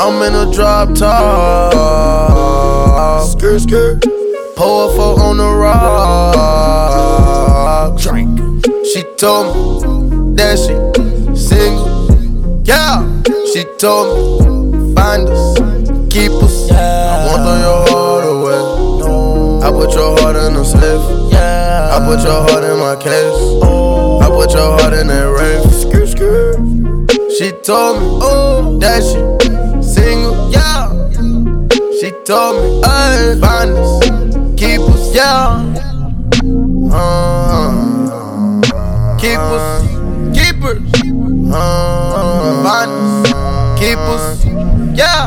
I'm in a drop top. Skirt, skirt. Pour a four on the rock. Drink. She told me that she single. Yeah. She told me find us, keep us. I won't throw your heart away. I put your heart in a safe. I put your heart in my case. I put your heart in that race. Skirt, skirt. She told me that she single. Yeah. She told me find us, keep us. Yeah. Keep us, keepers. Find us, keep us. Yeah.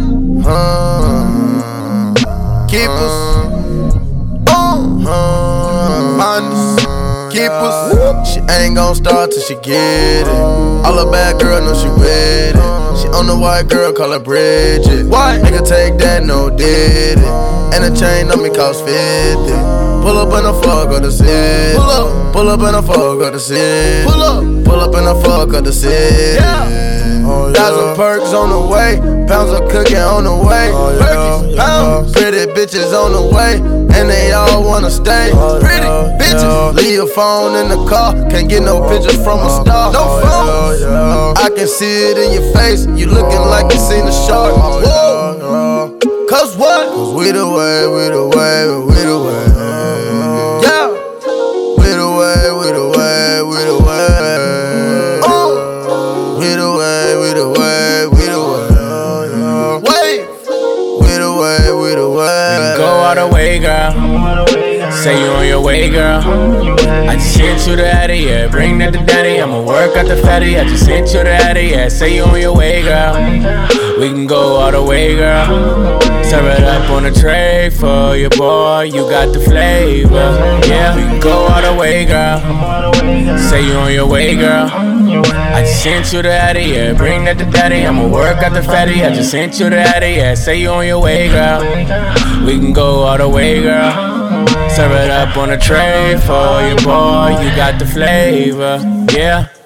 Keep us. Find us, keep us. She ain't gon' start till she get it. All a bad girl know she with it. She on the white girl, call her Bridget. Why? Nigga take that, no did it. And the chain on me cost 50. Pull up in the fuck of the city. Pull up in the fuck of the city. Pull up in the fuck of the city. Thousand perks on the way, pounds of cooking on the way. Pounds, pretty bitches on the way, and they all wanna stay. Pretty bitches, leave your phone in the car, can't get no pictures from a star. No phone, I can see it in your face, you looking like you seen a shark. Whoa, cause what? Cause we the way, we the way, we the way. Yeah, we the way, we the way, we the way. We the way, we the way, we the way. Wave. We the way, we the way. Go all the way, girl. Say you on your way, girl. I just sent you the Addy, yeah. Bring that to daddy. I'ma work out the fatty. I just sent you the Addy, yeah. Say you on your way, girl. We can go all the way, girl. Serve it up on a tray for your boy. You got the flavor, yeah. We can go all the way, girl. Say you on your way, girl. I just sent you the Addy, yeah. Bring that to daddy. I'ma work out the fatty. I just sent you the Addy, yeah. Say you on your way, girl. We can go all the way, girl. Serve it up on a tray for your boy. You got the flavor, yeah.